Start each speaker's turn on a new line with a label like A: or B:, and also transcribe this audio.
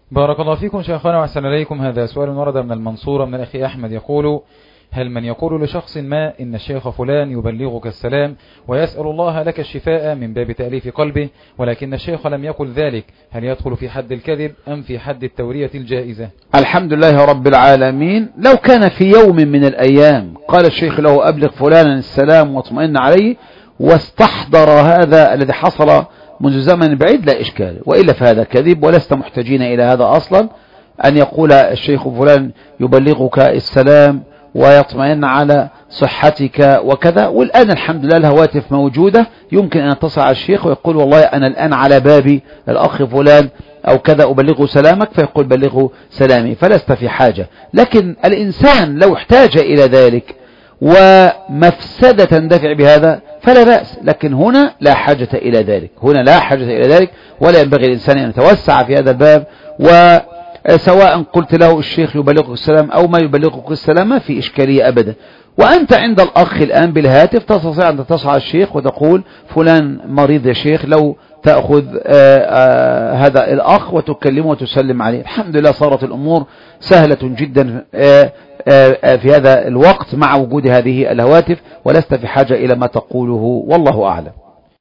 A: بارك الله فيكم شيخنا وأحسن إليكم. هذا سؤال ورد من المنصورة من الأخ أحمد يقول: هل من يقول لشخص ما إن الشيخ فلان يبلغك السلام ويسأل الله لك الشفاء من باب تأليف قلبه، ولكن الشيخ لم يقل ذلك، هل يدخل في حد الكذب أم في حد التورية الجائزة؟
B: الحمد لله رب العالمين. لو كان في يوم من الأيام قال الشيخ له أبلغ فلانا السلام واطمئن عليه واستحضر هذا الذي حصل منذ زمن بعيد لا إشكال، وإلا فهذا كذب، ولست محتاجين إلى هذا أصلا، أن يقول الشيخ فلان يبلغك السلام ويطمئن على صحتك وكذا. والآن الحمد لله الهواتف موجودة، يمكن أن يتصل على الشيخ ويقول والله أنا الآن على بابي الأخ فلان أو كذا أبلغه سلامك، فيقول بلغه سلامي، فلست في حاجة. لكن الإنسان لو احتاج إلى ذلك ومفسدة تندفع بهذا فلا بأس، لكن هنا لا حاجة إلى ذلك، هنا لا حاجة إلى ذلك، ولا ينبغي الإنسان أن يتوسع في هذا الباب. وسواء قلت له الشيخ يبلغك السلام أو ما يبلغك السلام ما في إشكالية أبدا. وأنت عند الأخ الآن بالهاتف تستطيع أن تتصل على الشيخ وتقول فلان مريض يا شيخ، لو تأخذ هذا الأخ وتكلمه وتسلم عليه. الحمد لله صارت الأمور سهلة جدا في هذا الوقت مع وجود هذه الهواتف، ولست في حاجة إلى ما تقوله، والله أعلم.